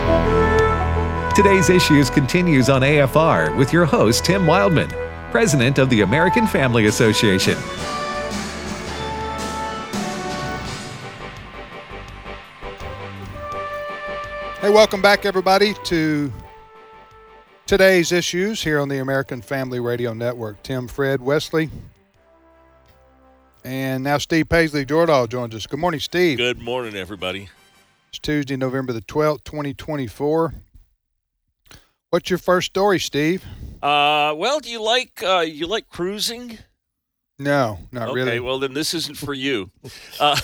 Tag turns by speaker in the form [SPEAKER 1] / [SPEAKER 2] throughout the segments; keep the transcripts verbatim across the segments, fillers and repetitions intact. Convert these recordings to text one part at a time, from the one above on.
[SPEAKER 1] Today's Issues continues on A F R with your host, Tim Wildman, President of the American Family Association.
[SPEAKER 2] Hey, welcome back, everybody, to Today's Issues here on the American Family Radio Network. Tim, Fred, Wesley, and now Steve Paisley Jordahl joins us. Good morning, Steve.
[SPEAKER 3] Good morning, everybody.
[SPEAKER 2] It's Tuesday, November the twelfth, twenty twenty-four. What's your first story, Steve?
[SPEAKER 3] Uh, well, do you like uh, you like cruising?
[SPEAKER 2] No, not
[SPEAKER 3] okay,
[SPEAKER 2] really.
[SPEAKER 3] Okay, well then this isn't for you. Uh,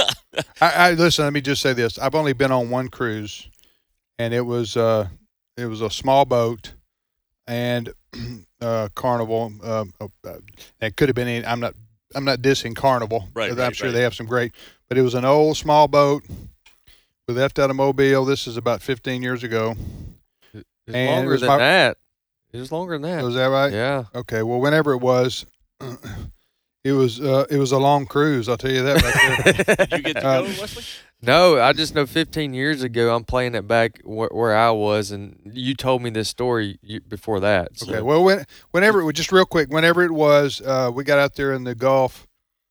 [SPEAKER 2] I, I listen. Let me just say this: I've only been on one cruise, and it was uh, it was a small boat, and uh, Carnival. Uh, uh, it could have been. Any, I'm not. I'm not dissing Carnival.
[SPEAKER 3] Right.
[SPEAKER 2] I'm
[SPEAKER 3] right,
[SPEAKER 2] sure
[SPEAKER 3] right.
[SPEAKER 2] they have some great, but it was an old small boat. We left out of Mobile. This is about fifteen years ago.
[SPEAKER 4] It's
[SPEAKER 2] And
[SPEAKER 4] longer
[SPEAKER 2] it was
[SPEAKER 4] than
[SPEAKER 2] my-
[SPEAKER 4] that. It was longer than that.
[SPEAKER 2] Was that right?
[SPEAKER 4] Yeah.
[SPEAKER 2] Okay. Well, whenever it was, it was uh, it was a long cruise. I'll tell you that right there.
[SPEAKER 3] Did you get to
[SPEAKER 2] Uh,
[SPEAKER 3] go, Wesley?
[SPEAKER 4] No, I just know fifteen years ago, I'm playing it back where, where I was, and you told me this story you, before that. So.
[SPEAKER 2] Okay. Well, when, whenever it was, just real quick, whenever it was, uh, we got out there in the Gulf,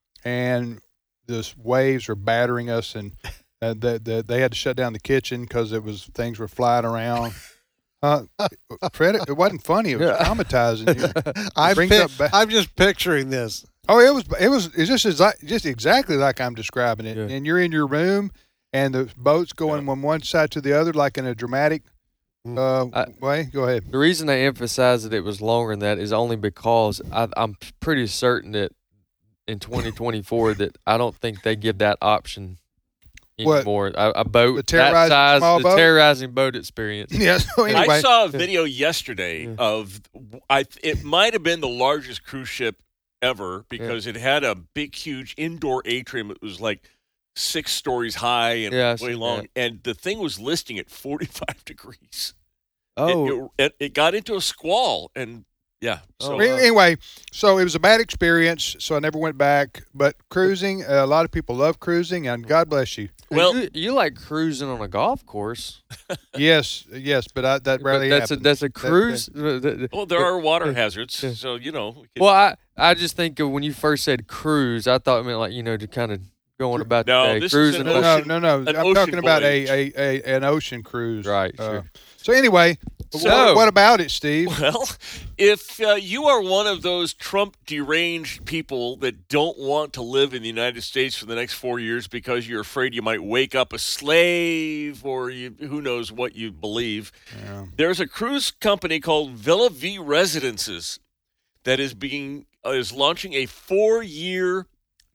[SPEAKER 2] and the waves were battering us, and uh, the, the, they had to shut down the kitchen because it was things were flying around. Uh, Fred, it wasn't funny. It was
[SPEAKER 4] Yeah.
[SPEAKER 2] traumatizing. You.
[SPEAKER 5] I'm,
[SPEAKER 2] brings
[SPEAKER 5] pi-
[SPEAKER 2] up ba-
[SPEAKER 5] I'm just picturing this.
[SPEAKER 2] Oh, it was it was it's just as just exactly like I'm describing it.
[SPEAKER 4] Yeah.
[SPEAKER 2] And you're in your room, and the boat's going from one side to the other like in a dramatic uh,
[SPEAKER 4] I-
[SPEAKER 2] way. Go ahead.
[SPEAKER 4] The reason I emphasize that it was longer than that is only because I, I'm pretty certain that in twenty twenty-four that I don't think they give that option
[SPEAKER 2] What?
[SPEAKER 4] anymore. A, a boat
[SPEAKER 2] The
[SPEAKER 4] that
[SPEAKER 2] terrorizing
[SPEAKER 4] size,
[SPEAKER 2] small
[SPEAKER 4] the
[SPEAKER 2] boat?
[SPEAKER 4] terrorizing boat experience.
[SPEAKER 2] Yeah. So anyway,
[SPEAKER 3] I saw a video yesterday
[SPEAKER 4] Yeah.
[SPEAKER 3] of I. It might have been the largest cruise ship ever because it had a big, huge indoor atrium. It was like six stories high and
[SPEAKER 4] Yeah, I've
[SPEAKER 3] way
[SPEAKER 4] seen
[SPEAKER 3] long,
[SPEAKER 4] that.
[SPEAKER 3] and the thing was listing at forty-five degrees.
[SPEAKER 4] Oh,
[SPEAKER 3] it, it, it got into a squall, and yeah. So
[SPEAKER 4] Oh,
[SPEAKER 2] Well,
[SPEAKER 4] wow.
[SPEAKER 2] anyway, so it was a bad experience. So I never went back. But cruising, uh, a lot of people love cruising, and God bless you.
[SPEAKER 3] well,
[SPEAKER 4] you, you like cruising on a golf course.
[SPEAKER 2] Yes, yes, but I, that
[SPEAKER 4] But
[SPEAKER 2] rarely
[SPEAKER 4] that's
[SPEAKER 2] happens.
[SPEAKER 4] a that's a
[SPEAKER 2] That-
[SPEAKER 4] cruise. Uh, th- th-
[SPEAKER 3] well, there are water hazards,
[SPEAKER 4] Yeah.
[SPEAKER 3] so you know. we could-
[SPEAKER 4] Well, I I just think of when you first said cruise, I thought it meant like you know to kind of going about
[SPEAKER 3] No,
[SPEAKER 4] the day,
[SPEAKER 3] this is
[SPEAKER 4] cruising.
[SPEAKER 3] an
[SPEAKER 2] No,
[SPEAKER 4] the-
[SPEAKER 2] no,
[SPEAKER 3] ocean-
[SPEAKER 2] no, no.
[SPEAKER 3] an
[SPEAKER 2] I'm
[SPEAKER 3] ocean
[SPEAKER 2] talking about a,
[SPEAKER 3] voyage.
[SPEAKER 2] a, a an ocean cruise.
[SPEAKER 4] Right,
[SPEAKER 2] Uh,
[SPEAKER 4] sure.
[SPEAKER 2] So anyway,
[SPEAKER 4] So-
[SPEAKER 2] what, what about it, Steve?
[SPEAKER 3] Well, if uh, you are one of those Trump deranged people that don't want to live in the United States for the next four years because you're afraid you might wake up a slave or you, who knows what you believe,
[SPEAKER 2] Yeah.
[SPEAKER 3] there's a cruise company called Villa V Residences that is being uh, is launching a four-year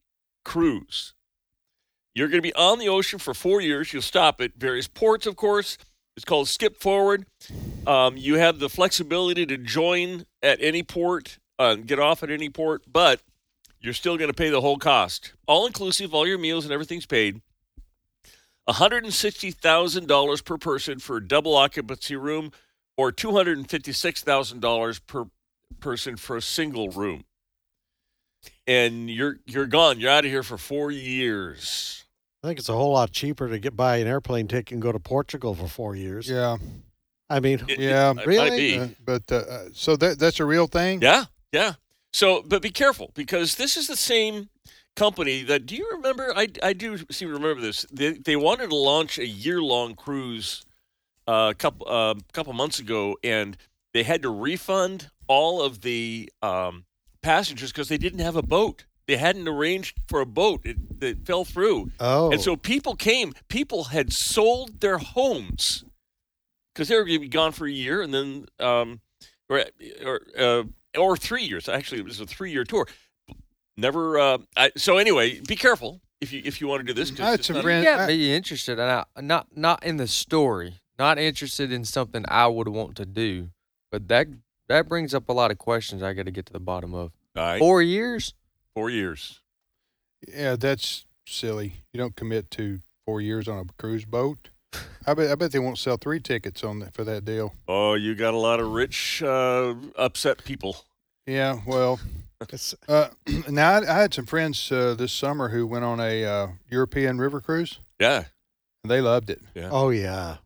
[SPEAKER 3] cruise. You're going to be on the ocean for four years. You'll stop at various ports, of course. It's called Skip Forward. Um, you have the flexibility to join at any port, uh, get off at any port, but you're still going to pay the whole cost. All inclusive, all your meals and everything's paid. one hundred sixty thousand dollars per person for a double occupancy room or two hundred fifty-six thousand dollars per person for a single room. And you're you're gone. You're out of here for four years.
[SPEAKER 5] I think it's a whole lot cheaper to get buy an airplane ticket and go to Portugal for four years.
[SPEAKER 2] Yeah,
[SPEAKER 5] I mean,
[SPEAKER 3] It-
[SPEAKER 2] Yeah,
[SPEAKER 3] it,
[SPEAKER 5] really?
[SPEAKER 3] might be.
[SPEAKER 2] uh, but uh, uh, so that that's a real thing.
[SPEAKER 3] Yeah, yeah. So, but be careful because this is the same company that. Do you remember? I, I do seem to remember this. They they wanted to launch a year long cruise a couple uh, couple months ago, and they had to refund all of the um, passengers because they didn't have a boat. They hadn't arranged for a boat. It, it fell through,
[SPEAKER 5] oh,
[SPEAKER 3] and so people came. People had sold their homes because they were going to be gone for a year, and then um, or or uh, or three years. Actually, it was a three-year tour. Never. Uh, I, so anyway, be careful if you if you want to do this. 'cause
[SPEAKER 2] I had
[SPEAKER 3] it's
[SPEAKER 2] some
[SPEAKER 3] not-
[SPEAKER 2] friends-
[SPEAKER 4] You
[SPEAKER 2] I-
[SPEAKER 4] got me interested, and I, not not in the story, not interested in something I would want to do, but that that brings up a lot of questions I got to get to the bottom of.
[SPEAKER 3] All right,
[SPEAKER 4] Four years?
[SPEAKER 3] four years.
[SPEAKER 2] Yeah, that's silly. You don't commit to four years on a cruise boat. I bet I bet they won't sell three tickets on that, for that deal.
[SPEAKER 3] Oh, you got a lot of rich, uh, upset people.
[SPEAKER 2] Yeah, well,
[SPEAKER 5] it's,
[SPEAKER 2] uh, now I, I had some friends uh, this summer who went on a uh, European river cruise.
[SPEAKER 3] Yeah,
[SPEAKER 2] And they loved it.
[SPEAKER 3] yeah.
[SPEAKER 5] oh yeah.
[SPEAKER 2] Huh?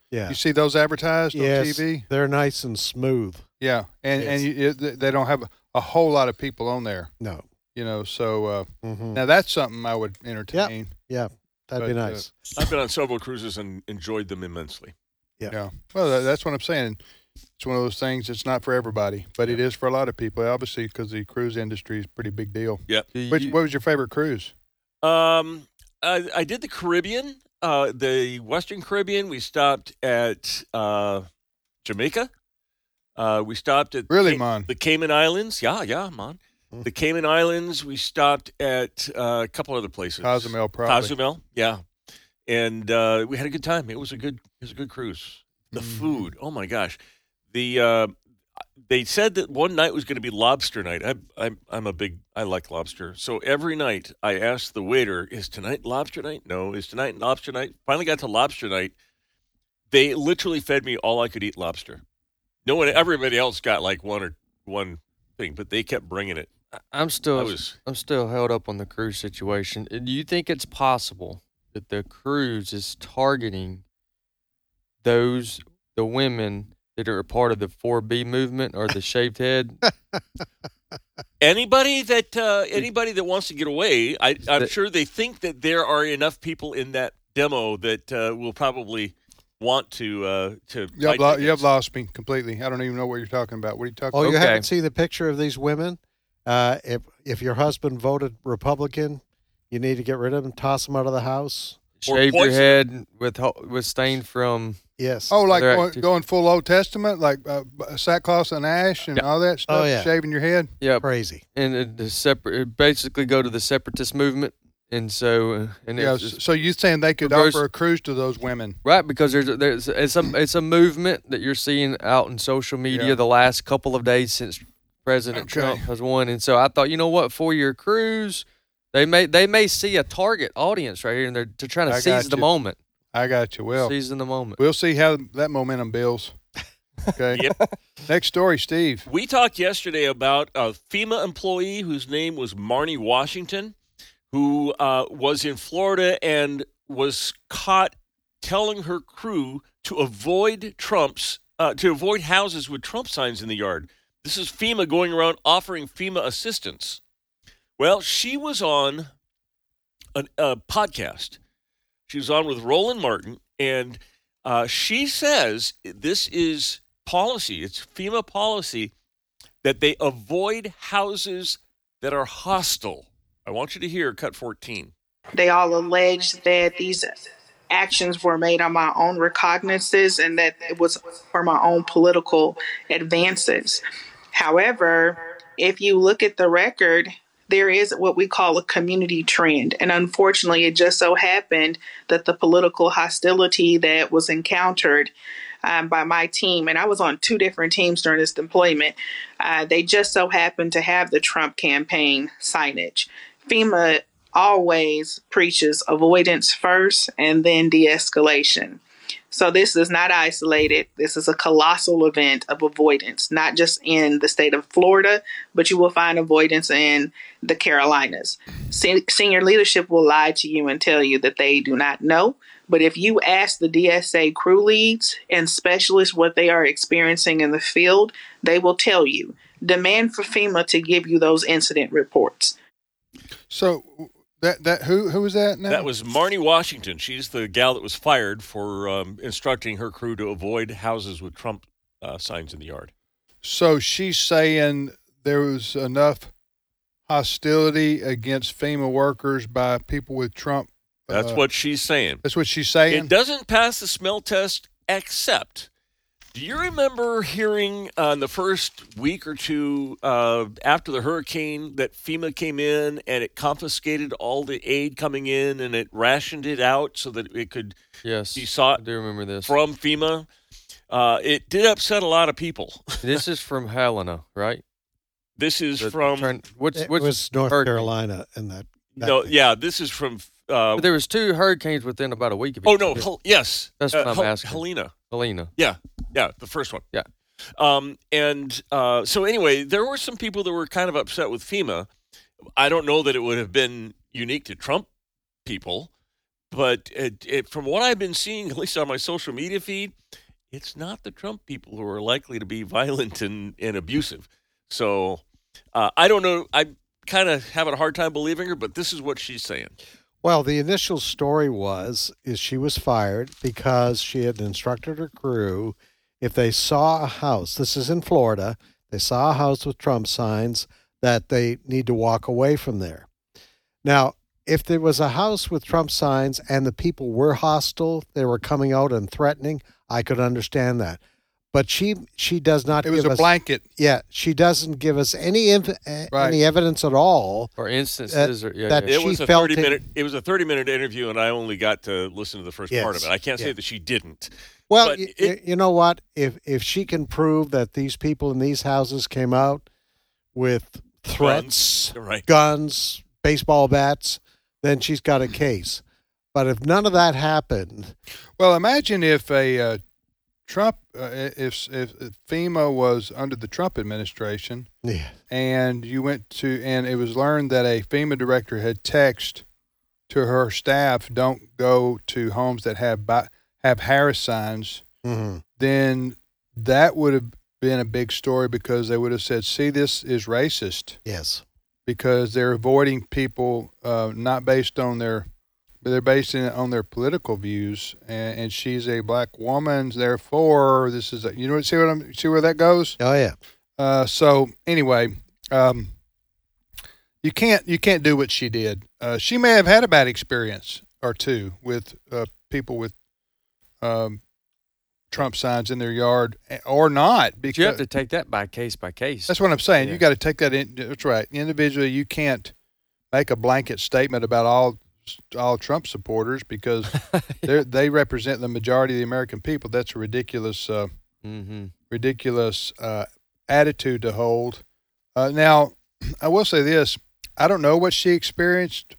[SPEAKER 5] Yeah.
[SPEAKER 2] You see those advertised
[SPEAKER 5] yes,
[SPEAKER 2] on T V?
[SPEAKER 5] they're nice and smooth.
[SPEAKER 2] Yeah, and
[SPEAKER 5] Yes.
[SPEAKER 2] and you, it, they don't have a whole lot of people on there,
[SPEAKER 5] No.
[SPEAKER 2] you know. So uh,
[SPEAKER 5] hmm
[SPEAKER 2] now that's something I would entertain.
[SPEAKER 5] Yeah, that'd be
[SPEAKER 2] But, uh,
[SPEAKER 5] nice.
[SPEAKER 3] I've been on several cruises and enjoyed them immensely.
[SPEAKER 5] Yeah.
[SPEAKER 2] Yeah. Well, that, that's what I'm saying. It's one of those things. It's not for everybody, but it is for a lot of people. Obviously, because the cruise industry is a pretty big deal.
[SPEAKER 4] Do
[SPEAKER 2] Which,
[SPEAKER 4] you-
[SPEAKER 2] what was your favorite cruise?
[SPEAKER 3] Um, I, I did the Caribbean, uh, the Western Caribbean. We stopped at uh, Jamaica. Uh, we stopped at
[SPEAKER 2] Really,
[SPEAKER 3] Ca-
[SPEAKER 2] man?
[SPEAKER 3] the Cayman Islands. Yeah, yeah, man.
[SPEAKER 5] Mm.
[SPEAKER 3] The Cayman Islands. We stopped at uh, a couple other places.
[SPEAKER 2] Cozumel, probably.
[SPEAKER 3] Cozumel, yeah. And uh, we had a good time. It was a good, it was a good cruise. The
[SPEAKER 2] Mhm.
[SPEAKER 3] food, oh my gosh. The uh, they said that one night was going to be lobster night. I, I'm I'm a big I like lobster. So every night I asked the waiter, "Is tonight lobster night?" No. Is tonight lobster night? Finally got to lobster night. They literally fed me all I could eat lobster. No one, everybody else got like one or one thing, but they kept bringing it.
[SPEAKER 4] I'm still
[SPEAKER 3] I was
[SPEAKER 4] I'm still held up on the cruise situation. Uh, Do you think it's possible that the cruise is targeting those the women that are a part of the four B movement or the shaved head?
[SPEAKER 3] anybody that uh, anybody that wants to get away. I, I'm
[SPEAKER 4] That-
[SPEAKER 3] sure they think that there are enough people in that demo that uh, will probably want to uh, to.
[SPEAKER 2] You have,
[SPEAKER 3] buy
[SPEAKER 2] lo- you have
[SPEAKER 3] tickets.
[SPEAKER 2] lost me completely. I don't even know what you're talking about. What are you talking
[SPEAKER 5] Oh,
[SPEAKER 2] about?
[SPEAKER 5] you
[SPEAKER 4] Okay.
[SPEAKER 5] haven't seen the picture of these women? Uh, if if your husband voted Republican, you need to get rid of him, toss him out of the house.
[SPEAKER 3] Or
[SPEAKER 4] Shave your
[SPEAKER 3] poison.
[SPEAKER 4] head with ho- with stain from
[SPEAKER 5] Yes.
[SPEAKER 2] Oh, like
[SPEAKER 4] They're
[SPEAKER 2] going,
[SPEAKER 4] active.
[SPEAKER 2] going full Old Testament, like uh, sackcloth and ash and
[SPEAKER 4] Yeah.
[SPEAKER 2] all that stuff,
[SPEAKER 5] Oh, yeah.
[SPEAKER 2] shaving your head.
[SPEAKER 4] yeah,
[SPEAKER 5] Crazy.
[SPEAKER 4] and it, the separate it basically go to the separatist movement, and so uh, and
[SPEAKER 2] Yeah,
[SPEAKER 4] it's just-
[SPEAKER 2] so you're saying they could
[SPEAKER 4] reverse-
[SPEAKER 2] offer a cruise to those women?
[SPEAKER 4] right because there's a- there's it's a it's a movement that you're seeing out in social media
[SPEAKER 2] Yeah.
[SPEAKER 4] the last couple of days since President
[SPEAKER 2] Okay.
[SPEAKER 4] Trump has won, and so I thought, you know what, for your cruise, they may they may see a target audience right here, and they're, they're trying to
[SPEAKER 2] I
[SPEAKER 4] seize
[SPEAKER 2] got
[SPEAKER 4] the
[SPEAKER 2] you.
[SPEAKER 4] moment,
[SPEAKER 2] I got you. Well,
[SPEAKER 4] seizing the moment.
[SPEAKER 2] we'll see how that momentum builds. Okay.
[SPEAKER 3] Yep.
[SPEAKER 2] Next story, Steve.
[SPEAKER 3] We talked yesterday about a FEMA employee whose name was Marnie Washington, who uh, was in Florida and was caught telling her crew to avoid Trump's uh, to avoid houses with Trump signs in the yard. This is FEMA going around offering FEMA assistance. Well, she was on a, a podcast. She was on with Roland Martin, and uh, she says this is policy. It's FEMA policy that they avoid houses that are hostile. I want you to hear cut fourteen.
[SPEAKER 6] They all allege that these actions were made on my own recognizances and that it was for my own political advances. However, if you look at the record, there is what we call a community trend. And unfortunately, it just so happened that the political hostility that was encountered um, by my team, and I was on two different teams during this deployment, uh, they just so happened to have the Trump campaign signage. FEMA always preaches avoidance first and then de-escalation. So this is not isolated. This is a colossal event of avoidance, not just in the state of Florida, but you will find avoidance in the Carolinas. Se- senior leadership will lie to you and tell you that they do not know. But if you ask the D S A crew leads and specialists what they are experiencing in the field, they will tell you. Demand for FEMA to give you those incident reports.
[SPEAKER 2] So that that who who was that now?
[SPEAKER 3] That was Marnie Washington. She's the gal that was fired for um, instructing her crew to avoid houses with Trump uh, signs in the yard.
[SPEAKER 2] So she's saying there was enough hostility against FEMA workers by people with Trump.
[SPEAKER 3] That's
[SPEAKER 2] uh,
[SPEAKER 3] what she's saying.
[SPEAKER 2] That's what she's saying.
[SPEAKER 3] It doesn't pass the smell test, except, do you remember hearing uh, in the first week or two uh, after the hurricane that FEMA came in and it confiscated all the aid coming in and it rationed it out so that it could
[SPEAKER 4] Yes,
[SPEAKER 3] be sought
[SPEAKER 4] I do remember this.
[SPEAKER 3] from FEMA? Uh, it did upset a lot of people.
[SPEAKER 4] This is from Helena, right?
[SPEAKER 3] This is
[SPEAKER 4] The
[SPEAKER 3] from,
[SPEAKER 4] turn- which
[SPEAKER 5] It
[SPEAKER 4] which
[SPEAKER 5] was North
[SPEAKER 4] hurricane?
[SPEAKER 5] Carolina and that. that
[SPEAKER 3] no,
[SPEAKER 5] thing.
[SPEAKER 3] yeah, this is from, uh,
[SPEAKER 4] But there was two hurricanes within about a week of
[SPEAKER 3] oh,
[SPEAKER 4] each
[SPEAKER 3] no,
[SPEAKER 4] other.
[SPEAKER 3] Hel- yes.
[SPEAKER 4] That's
[SPEAKER 3] uh,
[SPEAKER 4] what I'm
[SPEAKER 3] Hel-
[SPEAKER 4] asking.
[SPEAKER 3] Helena.
[SPEAKER 4] Helena.
[SPEAKER 3] Yeah, yeah, the first one.
[SPEAKER 4] Yeah.
[SPEAKER 3] Um, and uh, so anyway, there were some people that were kind of upset with FEMA. I don't know that it would have been unique to Trump people, but it, it, from what I've been seeing, at least on my social media feed, it's not the Trump people who are likely to be violent and, and abusive. So uh, I don't know. I'm kind of having a hard time believing her, but this is what she's saying.
[SPEAKER 5] Well, the initial story was is she was fired because she had instructed her crew, if they saw a house, this is in Florida, they saw a house with Trump signs, that they need to walk away from there. Now, if there was a house with Trump signs and the people were hostile, they were coming out and threatening, I could understand that. But she she does not
[SPEAKER 2] It
[SPEAKER 5] give
[SPEAKER 2] was a
[SPEAKER 5] us,
[SPEAKER 2] blanket.
[SPEAKER 5] Yeah, she doesn't give us any inf-
[SPEAKER 2] Right.
[SPEAKER 5] any evidence at all.
[SPEAKER 4] Or instances, or yeah,
[SPEAKER 5] that
[SPEAKER 4] yeah.
[SPEAKER 3] It
[SPEAKER 5] She
[SPEAKER 3] was a
[SPEAKER 5] felt
[SPEAKER 3] thirty
[SPEAKER 5] it-
[SPEAKER 3] minute. It was a thirty minute interview, and I only got to listen to the first part of
[SPEAKER 5] Yes.
[SPEAKER 3] it. I can't say
[SPEAKER 5] Yeah.
[SPEAKER 3] that she didn't.
[SPEAKER 5] Well,
[SPEAKER 3] But
[SPEAKER 5] y-
[SPEAKER 3] it-
[SPEAKER 5] y- you know what? If if she can prove that these people in these houses came out with threats,
[SPEAKER 3] right?
[SPEAKER 5] guns, baseball bats, then she's got a case. But if none of that happened,
[SPEAKER 2] Well, imagine if a uh, Trump, uh, if, if if FEMA was under the Trump administration,
[SPEAKER 5] yeah,
[SPEAKER 2] and you went to, and it was learned that a FEMA director had texted to her staff, "Don't go to homes that have bi- have Harris signs,"
[SPEAKER 5] mhm.
[SPEAKER 2] then that would have been a big story because they would have said, "See, this is racist,"
[SPEAKER 5] yes,
[SPEAKER 2] because they're avoiding people uh, not based on their, but they're based in, on their political views, and, and she's a black woman, therefore this is a, you know, see what I'm see where that goes.
[SPEAKER 5] oh yeah,
[SPEAKER 2] Uh, so anyway, um, you can't you can't do what she did. Uh, she may have had a bad experience or two with uh, people with um, Trump signs in their yard, or not.
[SPEAKER 4] But
[SPEAKER 2] Because
[SPEAKER 4] you have to take that by case by case.
[SPEAKER 2] that's what I'm saying.
[SPEAKER 4] Yeah.
[SPEAKER 2] You got to take that in. That's right. Individually, you can't make a blanket statement about all all Trump supporters because they they represent the majority of the American people. That's a ridiculous. Uh,
[SPEAKER 4] Mm-hmm.
[SPEAKER 2] ridiculous uh, attitude to hold. Uh, now, I will say this: I don't know what she experienced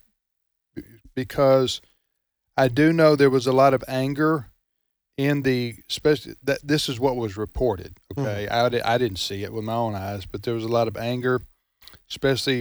[SPEAKER 2] because I do know there was a lot of anger in the, especially that this is what was reported. Okay, mm-hmm. I, di- I didn't see it with my own eyes, but there was a lot of anger, especially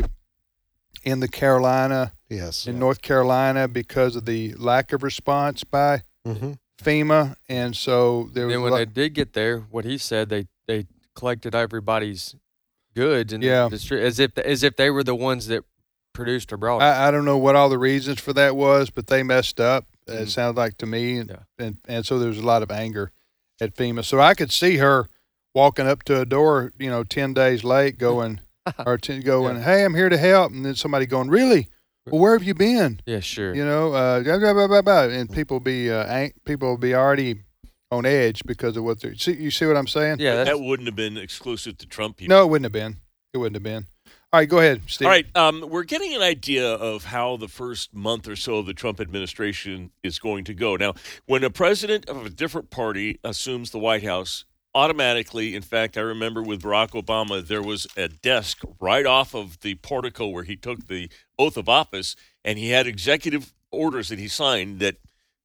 [SPEAKER 2] in the Carolina,
[SPEAKER 5] yes,
[SPEAKER 2] in
[SPEAKER 5] yeah.
[SPEAKER 2] North Carolina, because of the lack of response by
[SPEAKER 5] Mm-hmm.
[SPEAKER 2] FEMA, and so there was.
[SPEAKER 4] Then
[SPEAKER 2] a
[SPEAKER 4] when
[SPEAKER 2] lot,
[SPEAKER 4] they did get there, what he said, they they collected everybody's goods and
[SPEAKER 2] Yeah.
[SPEAKER 4] distri- as if as if they were the ones that produced or brought it.
[SPEAKER 2] I, I don't know what all the reasons for that was, but they messed up. It
[SPEAKER 4] Mm.
[SPEAKER 2] sounded like to me, and,
[SPEAKER 4] Yeah.
[SPEAKER 2] and and so there was a lot of anger at FEMA. So I could see her walking up to a door, you know, ten days late, going or t- going,
[SPEAKER 4] Yeah.
[SPEAKER 2] "Hey, I'm here to help," and then somebody going, "Really? Well, where have you been?"
[SPEAKER 4] Yeah, sure.
[SPEAKER 2] You know, uh, blah, blah, blah, blah, blah. And people be uh, ang- people be already on edge because of what they see. You see what I'm saying?
[SPEAKER 4] Yeah, that's,
[SPEAKER 3] That wouldn't have been exclusive to Trump people.
[SPEAKER 2] No, it wouldn't have been. It wouldn't have been. All right, go ahead, Steve.
[SPEAKER 3] All right, um, we're getting an idea of how the first month or so of the Trump administration is going to go. Now, when a president of a different party assumes the White House, automatically, in fact, I remember with Barack Obama, there was a desk right off of the portico where he took the oath of office, and he had executive orders that he signed that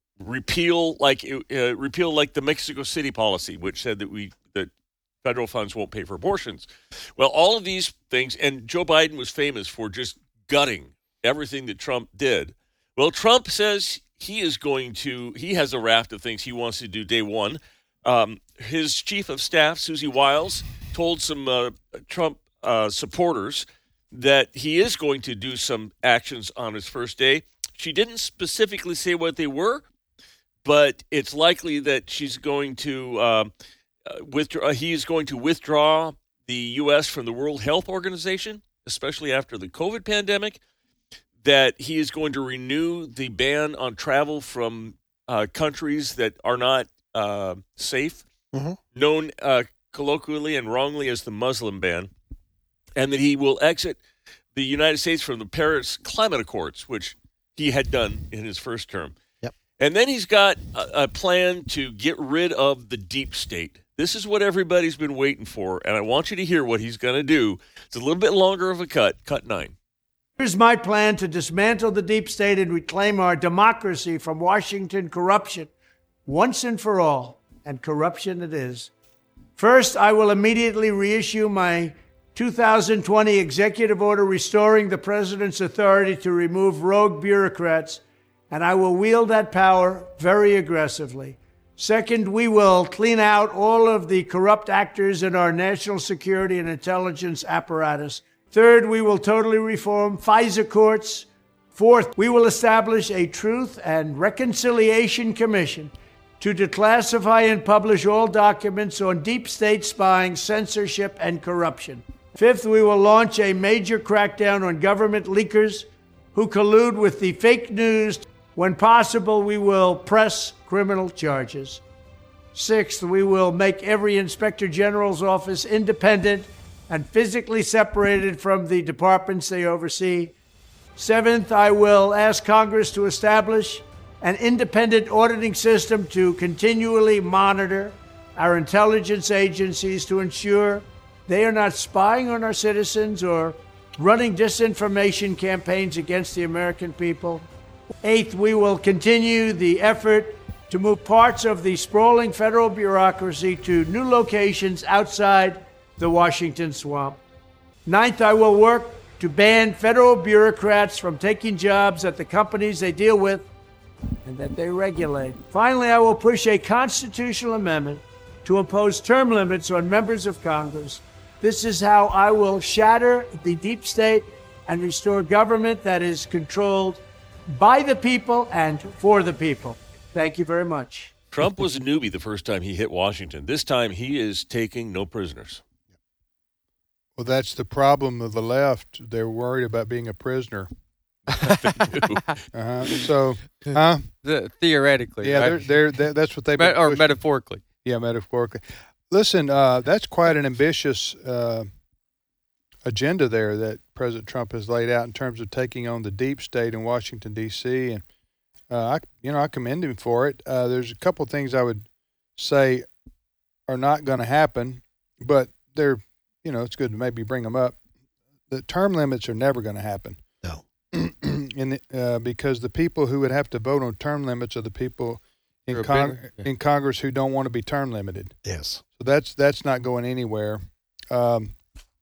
[SPEAKER 3] repeal like uh, repeal like the Mexico City policy, which said that we that federal funds won't pay for abortions. Well, all of these things, and Joe Biden was famous for just gutting everything that Trump did. Well, Trump says he is going to, he has a raft of things he wants to do day one. Um, his chief of staff, Susie Wiles, told some uh, Trump uh, supporters that he is going to do some actions on his first day. She didn't specifically say what they were, but it's likely that she's going to uh, uh, withdraw. He is going to withdraw the U S from the World Health Organization, especially after the COVID pandemic. That he is going to renew the ban on travel from uh, countries that are not uh, safe,
[SPEAKER 5] Mhm.
[SPEAKER 3] known uh, colloquially and wrongly as the Muslim ban, and that he will exit the United States from the Paris Climate Accords, which he had done in his first term.
[SPEAKER 5] Yep.
[SPEAKER 3] And then he's got a, a plan to get rid of the deep state. This is what everybody's been waiting for, and I want you to hear what he's going to do. It's a little bit longer of a cut, cut nine.
[SPEAKER 7] Here's my plan to dismantle the deep state and reclaim our democracy from Washington corruption once and for all, and corruption it is. First, I will immediately reissue my two thousand twenty executive order restoring the president's authority to remove rogue bureaucrats and I will wield that power very aggressively. Second, we will clean out all of the corrupt actors in our national security and intelligence apparatus. Third, we will totally reform FISA courts. Fourth, we will establish a Truth and Reconciliation Commission to declassify and publish all documents on deep state spying, censorship, and corruption. Fifth, we will launch a major crackdown on government leakers who collude with the fake news. When possible, we will press criminal charges. Sixth, we will make every Inspector General's office independent and physically separated from the departments they oversee. Seventh, I will ask Congress to establish an independent auditing system to continually monitor our intelligence agencies to ensure they are not spying on our citizens or running disinformation campaigns against the American people. Eighth, we will continue the effort to move parts of the sprawling federal bureaucracy to new locations outside the Washington swamp. Ninth, I will work to ban federal bureaucrats from taking jobs at the companies they deal with and that they regulate. Finally, I will push a constitutional amendment to impose term limits on members of Congress. This is how I will shatter the deep state and restore government that is controlled by the people and for the people. Thank you very much.
[SPEAKER 3] Trump was a newbie the first time he hit Washington. This time he is taking no prisoners.
[SPEAKER 2] Well, that's the problem of the left. They're worried about being a prisoner. uh-huh. So, huh?
[SPEAKER 4] The, theoretically,
[SPEAKER 2] yeah,
[SPEAKER 4] right?
[SPEAKER 2] they're, they're, they're, that's what they've been
[SPEAKER 4] Met, or
[SPEAKER 2] pushing.
[SPEAKER 4] metaphorically.
[SPEAKER 2] Yeah, metaphorically. Listen, uh, that's quite an ambitious uh, agenda there that President Trump has laid out in terms of taking on the deep state in Washington, D C, and uh, I, you know, I commend him for it. Uh, there's a couple of things I would say are not going to happen, but they're, you know, it's good to maybe bring them up. The term limits are never going to happen.
[SPEAKER 5] No.
[SPEAKER 2] in the, uh, because the people who would have to vote on term limits are the people in,
[SPEAKER 4] Who are
[SPEAKER 2] Cong-
[SPEAKER 4] bigger, yeah.
[SPEAKER 2] in Congress who don't want to be term limited.
[SPEAKER 5] Yes.
[SPEAKER 2] So that's that's not going anywhere. Um,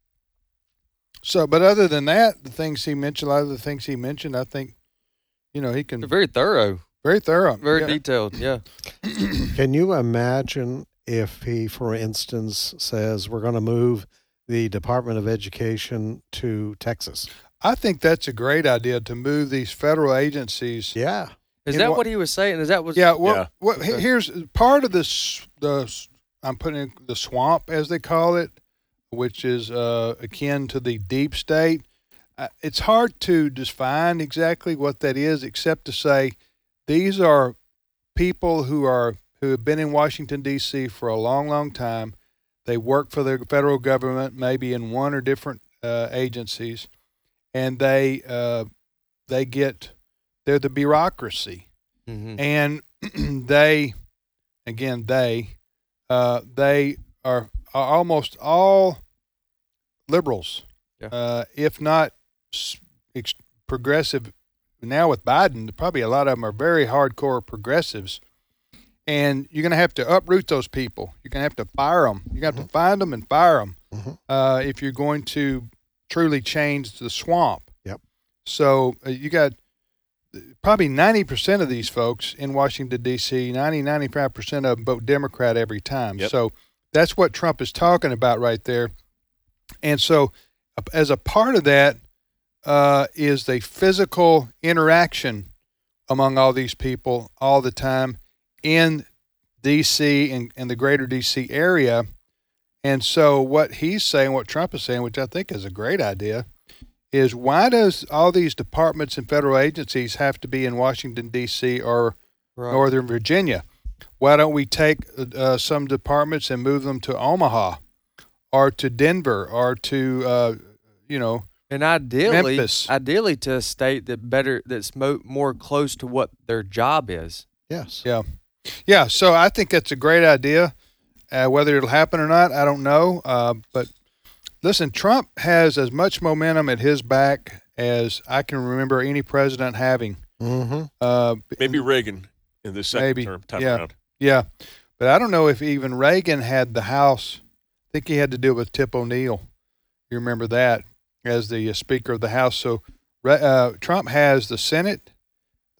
[SPEAKER 2] so, but other than that, the things he mentioned, a lot of the things he mentioned, I think, you know, he can
[SPEAKER 4] They're very thorough,
[SPEAKER 2] very thorough,
[SPEAKER 4] very
[SPEAKER 2] yeah.
[SPEAKER 4] detailed. Yeah.
[SPEAKER 5] Can you imagine if he, for instance, says we're going to move the Department of Education to Texas?
[SPEAKER 2] I think that's a great idea to move these federal agencies.
[SPEAKER 5] Yeah.
[SPEAKER 4] Is
[SPEAKER 2] In
[SPEAKER 4] that
[SPEAKER 2] what-
[SPEAKER 4] what he was saying? Is that what?
[SPEAKER 2] Yeah. Well,
[SPEAKER 3] Yeah.
[SPEAKER 2] what
[SPEAKER 4] Okay.
[SPEAKER 2] here's part of this. The I'm putting the swamp, as they call it, which is uh, akin to the deep state. Uh, it's hard to define exactly what that is, except to say these are people who are who have been in Washington, D C for a long, long time. They work for the federal government, maybe in one or different uh, agencies, and they uh, they get they're the bureaucracy,
[SPEAKER 4] Mhm.
[SPEAKER 2] and they again they uh, they are, are almost all liberals,
[SPEAKER 4] Yeah.
[SPEAKER 2] uh, if not s- ex- progressive. Now with Biden, probably a lot of them are very hardcore progressives. And you're going to have to uproot those people. You're going to have to fire them. You're going to have to find them and fire them
[SPEAKER 5] Mhm.
[SPEAKER 2] uh, if you're going to truly change the swamp.
[SPEAKER 5] Yep.
[SPEAKER 2] So uh, you got probably ninety percent of these folks in Washington, D C, ninety, ninety-five percent of them vote Democrat every time.
[SPEAKER 3] Yep.
[SPEAKER 2] So that's what Trump is talking about right there. And so uh, as a part of that uh, is the physical interaction among all these people all the time in D C and, and the greater D C area. And so what he's saying, what Trump is saying, which I think is a great idea, is why does all these departments and federal agencies have to be in Washington, D C or
[SPEAKER 4] Right.
[SPEAKER 2] Northern Virginia? Why don't we take uh, some departments and move them to Omaha or to Denver or to, uh, you know,
[SPEAKER 4] And ideally,
[SPEAKER 2] Memphis.
[SPEAKER 4] ideally to a state that better that's mo- more close to what their job is.
[SPEAKER 5] Yes.
[SPEAKER 2] yeah. Yeah, so I think that's a great idea. Uh, whether it'll happen or not, I don't know. Uh, but listen, Trump has as much momentum at his back as I can remember any president having.
[SPEAKER 5] Mm-hmm.
[SPEAKER 2] Uh,
[SPEAKER 3] Maybe Reagan in the second
[SPEAKER 2] Maybe,
[SPEAKER 3] term time
[SPEAKER 2] yeah.
[SPEAKER 3] around.
[SPEAKER 2] Yeah, but I don't know if even Reagan had the House. I think he had to deal with Tip O'Neill. You remember that as the uh, Speaker of the House. So uh, Trump has the Senate,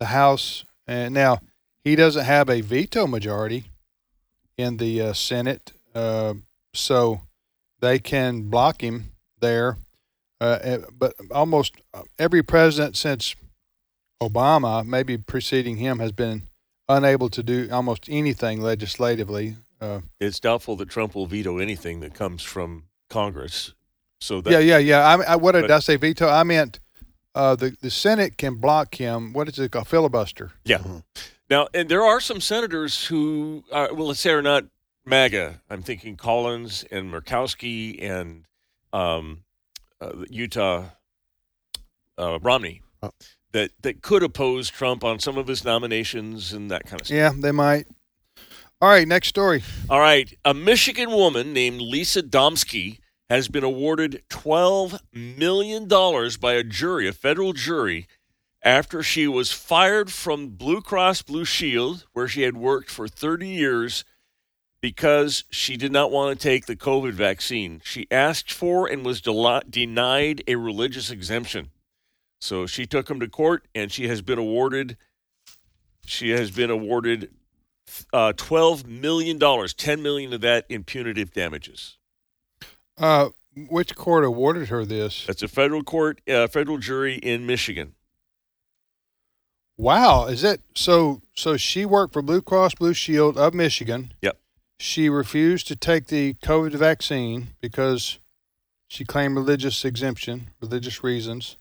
[SPEAKER 2] the House, and now he doesn't have a veto majority in the uh, Senate, uh, so they can block him there. Uh, but almost every president since Obama, maybe preceding him, has been unable to do almost anything legislatively. Uh,
[SPEAKER 3] It's doubtful that Trump will veto anything that comes from Congress. So that,
[SPEAKER 2] yeah, yeah, yeah. I, I what did
[SPEAKER 3] but-
[SPEAKER 2] I say? Veto? I meant uh, the the Senate can block him. What is it called? Filibuster.
[SPEAKER 3] Yeah. Now, and there are some senators who, are, well, let's say are not MAGA. I'm thinking Collins and Murkowski and um, uh, Utah uh, Romney
[SPEAKER 5] Oh.
[SPEAKER 3] that, that could oppose Trump on some of his nominations and that kind of stuff.
[SPEAKER 2] Yeah, they might. All right, next story.
[SPEAKER 3] All right. A Michigan woman named Lisa Domsky has been awarded twelve million dollars by a jury, a federal jury, after she was fired from Blue Cross Blue Shield, where she had worked for thirty years, because she did not want to take the COVID vaccine. She asked for and was del- denied a religious exemption. So she took him to court, and she has been awarded. She has been awarded uh, twelve million dollars, ten million dollars of that in punitive damages.
[SPEAKER 2] Uh, which court awarded her this?
[SPEAKER 3] That's a federal court, uh, federal jury in Michigan.
[SPEAKER 2] Wow, is that so? So she worked for Blue Cross Blue Shield of Michigan.
[SPEAKER 3] Yep.
[SPEAKER 2] She refused to take the COVID vaccine because she claimed religious exemption, religious reasons,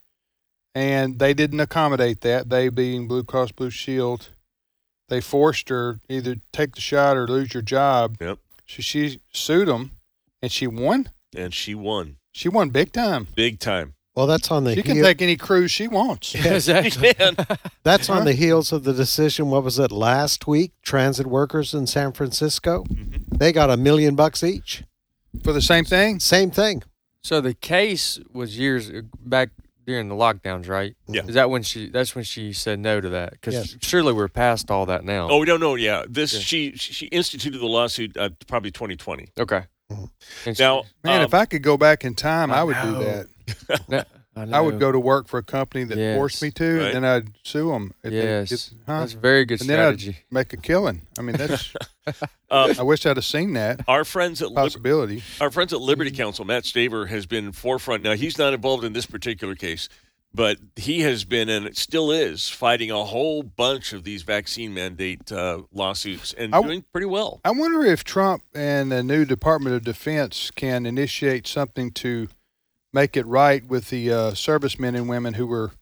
[SPEAKER 2] and they didn't accommodate that. They, being Blue Cross Blue Shield, they forced her either take the shot or lose your job.
[SPEAKER 3] Yep.
[SPEAKER 2] So she sued them, and she won.
[SPEAKER 3] And she won
[SPEAKER 2] She won big time.
[SPEAKER 3] big time.
[SPEAKER 5] Well, that's on the
[SPEAKER 2] She can
[SPEAKER 5] heel-
[SPEAKER 2] take any cruise she wants.
[SPEAKER 4] Exactly.
[SPEAKER 3] Man.
[SPEAKER 5] that's on the heels of the decision. What was it last week? Transit workers in San Francisco,
[SPEAKER 3] Mm-hmm.
[SPEAKER 5] they got a million bucks each.
[SPEAKER 2] For the same thing?
[SPEAKER 5] Same thing.
[SPEAKER 4] So the case was years back during the lockdowns, right?
[SPEAKER 3] Yeah.
[SPEAKER 4] Is that when she? That's when she said no to that? Because
[SPEAKER 5] Yes.
[SPEAKER 4] surely we're past all that now.
[SPEAKER 3] Oh, we don't know. Yeah, this
[SPEAKER 4] Yeah.
[SPEAKER 3] she she instituted the lawsuit uh, probably twenty twenty.
[SPEAKER 4] Okay.
[SPEAKER 5] Mhm.
[SPEAKER 4] And she-
[SPEAKER 3] Now,
[SPEAKER 2] Man,
[SPEAKER 3] um,
[SPEAKER 2] if I could go back in time, I,
[SPEAKER 7] I
[SPEAKER 2] would do
[SPEAKER 7] know.
[SPEAKER 2] that.
[SPEAKER 4] No, I,
[SPEAKER 2] I would
[SPEAKER 4] know.
[SPEAKER 2] go to work for a company that
[SPEAKER 4] Yes.
[SPEAKER 2] forced me to,
[SPEAKER 3] Right.
[SPEAKER 2] and then I'd sue them. If
[SPEAKER 4] Yes,
[SPEAKER 2] they get, huh?
[SPEAKER 4] that's a very good
[SPEAKER 2] and then I'd
[SPEAKER 4] strategy.
[SPEAKER 2] make a killing. I mean, that's.
[SPEAKER 3] um,
[SPEAKER 2] I wish I'd have seen that
[SPEAKER 3] our friends at Lib-
[SPEAKER 2] possibility.
[SPEAKER 3] our friends at Liberty Counsel, Matt Staver, has been forefront. Now he's not involved in this particular case, but he has been and it still is fighting a whole bunch of these vaccine mandate uh, lawsuits and
[SPEAKER 2] I-
[SPEAKER 3] doing pretty well.
[SPEAKER 2] I wonder if Trump and the new Department of Defense can initiate something to make it right with the uh, servicemen and women who were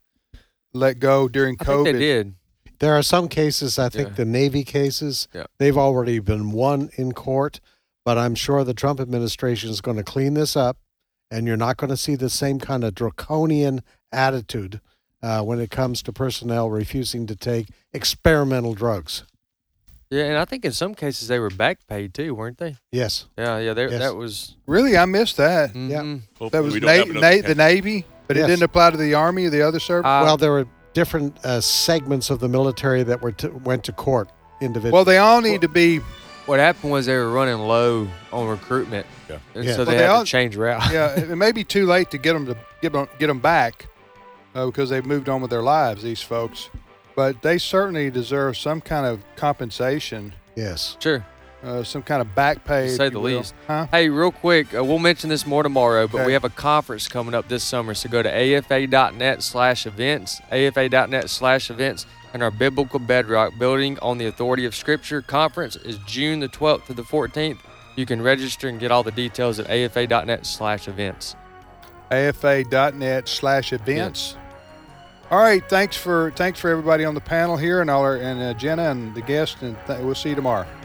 [SPEAKER 2] let go during
[SPEAKER 4] I
[SPEAKER 2] COVID.
[SPEAKER 4] think they did.
[SPEAKER 5] There are some cases, I think
[SPEAKER 4] Yeah.
[SPEAKER 5] the Navy cases,
[SPEAKER 4] Yeah.
[SPEAKER 5] they've already been won in court, but I'm sure the Trump administration is going to clean this up, and you're not going to see the same kind of draconian attitude uh, when it comes to personnel refusing to take experimental drugs.
[SPEAKER 4] Yeah, and I think in some cases they were back paid too, weren't they?
[SPEAKER 5] Yes.
[SPEAKER 4] Yeah, yeah. They,
[SPEAKER 5] Yes.
[SPEAKER 4] That was.
[SPEAKER 2] Really, I missed that.
[SPEAKER 5] Yeah.
[SPEAKER 4] mhm.
[SPEAKER 3] Hopefully
[SPEAKER 2] That was
[SPEAKER 3] we
[SPEAKER 2] na-
[SPEAKER 3] don't have
[SPEAKER 2] na-
[SPEAKER 3] enough-
[SPEAKER 2] the Navy, but it
[SPEAKER 5] Yes.
[SPEAKER 2] didn't apply to the Army or the other service.
[SPEAKER 4] Uh,
[SPEAKER 5] well, there were different uh, segments of the military that were to, went to court individually.
[SPEAKER 2] well, they all need to be.
[SPEAKER 4] What happened was they were running low on recruitment,
[SPEAKER 3] Yeah.
[SPEAKER 4] and
[SPEAKER 5] Yeah.
[SPEAKER 4] so
[SPEAKER 5] Well,
[SPEAKER 4] they
[SPEAKER 2] they
[SPEAKER 4] had
[SPEAKER 2] all-
[SPEAKER 4] to change route.
[SPEAKER 2] Yeah, it may be too late to get them to get them, get them back uh, because they've moved on with their lives. These folks, but they certainly deserve some kind of compensation,
[SPEAKER 5] yes.
[SPEAKER 4] Sure.
[SPEAKER 2] uh, some kind of back pay,
[SPEAKER 4] To
[SPEAKER 2] if
[SPEAKER 4] say
[SPEAKER 2] you
[SPEAKER 4] the
[SPEAKER 2] will.
[SPEAKER 4] least.
[SPEAKER 2] Huh?
[SPEAKER 4] Hey, real quick, uh, we'll mention this more tomorrow, but
[SPEAKER 2] Okay.
[SPEAKER 4] we have a conference coming up this summer. So go to afa.net slash events, afa.net slash events, and our Biblical Bedrock Building on the Authority of Scripture conference is June the twelfth to the fourteenth. You can register and get all the details at afa.net slash events.
[SPEAKER 2] afa.net slash events. All right, thanks for thanks for everybody on the panel here and all our, and uh, Jenna and the guests, and th- we'll see you tomorrow.